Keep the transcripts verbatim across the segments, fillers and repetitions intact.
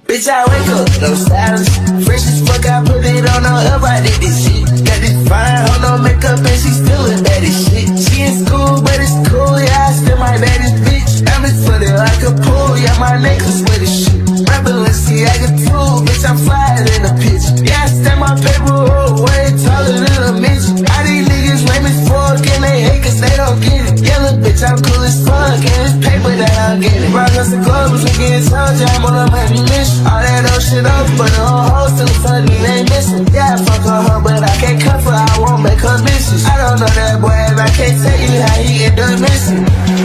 Bitch, I wake up, no silence. Fresh as fuck, I put it on her up, I did this shit. Got this fine, hold no makeup, and she still a baddest shit. She in school, but it's cool, yeah, I still my baddest bitch. I'm as footed like a pool, yeah, my necklace with this shit. My Balenciaga too, bitch, I'm flyer than a pitch. Yeah, I stand my paper roll way taller than a midget. All these niggas lame as fuck, and they hate cause they don't get it. Yeah, look, bitch, I'm cool as fuck, and it's paper that I'm getting. Brought us the clubs, we getting told you I'm on a money mission. All that old shit up, but the whole hoes still suddenly they missing. Yeah, I fuck on her, but I can't cut for her, I won't make her vicious. I don't know that boy, and I can't tell you how he end up missing.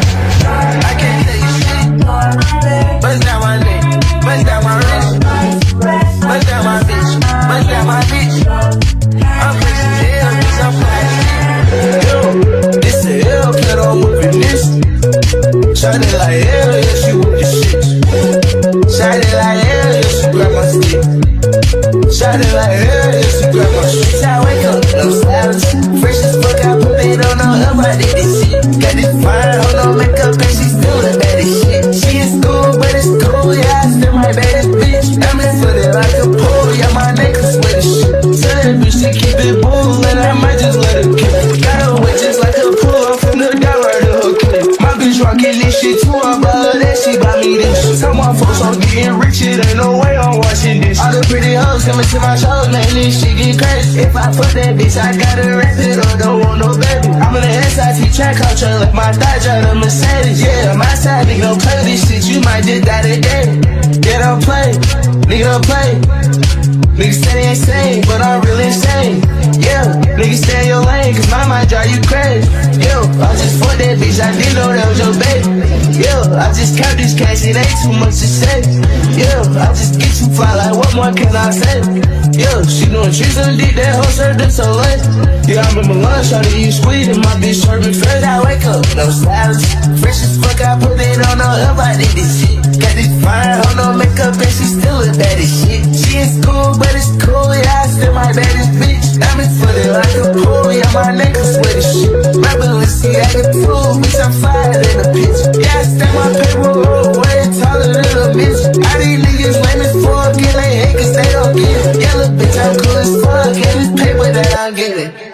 I can't tell you shit. Bust down my neck, bust down my wrist, bust down my bitch, bust down my bitch. I'm rich as hell, bitch, I'm fly. Yo, this a hell, kid, I'm whipping this. Shot it like hell, yeah, she with the shit. Shot it like hell, yeah, she grab my stick. Shot it like hell, yeah, she grab my shit. I wake up, no silence. Fresh as fuck, I put it on her up, I did this shit. Got this fine, hold no makeup, and she still the baddest shit. She in school, but it's cool, yeah, I still my baddest bitch. I'm in footed like a pool, yeah, my necklace with the shit. Tell that bitch to keep it bull, and I might just let her kill it. Got her wet just like a pool, I'm from the dollar to her clip. My bitch rockin' this shit too, I buy her that, she buy me this. Tell my folks I'm getting rich, it ain't no way I'm watching this. All the pretty hoes coming to my shows, man, this shit get crazy. If I fuck that bitch, I gotta rap it or don't want no baby. I'm in the S I T track culture like my Dodge out of Mercedes. Yeah, my side, nigga, don't play this shit, you might just die today. Yeah, don't play, nigga, don't play. Niggas say they insane, but I'm really insane. Yeah, niggas stay in your lane, cause my mind drive you crazy. Yo, I just fucked that bitch, I didn't know that was your baby. Yo, I just kept this cash, it ain't too much to say. Yo, I just get you fly, like what more can I say? Yo, she doing tricks on the dick, that hoe served it so late. Yeah, I'm in my lunch, trying to eat sweet, and my bitch serving fresh. I wake up, no silence. Fresh as fuck, I put it on her up, I did this shit. Got this fine, hold no makeup, and she still a baddest shit. She in school, but it's cool, yeah, I still my baddest bitch. I'm in footed like a pool, yeah, my necklace with the shit. My Balenciaga too, bitch, I'm flyer than a pitch. Yeah, I stand my paper roll way taller than a midget. All these niggas lame as fuck, and they hate cause they don't get it. Yeah, look, bitch, I'm cool as fuck, and it's paper that I'm getting.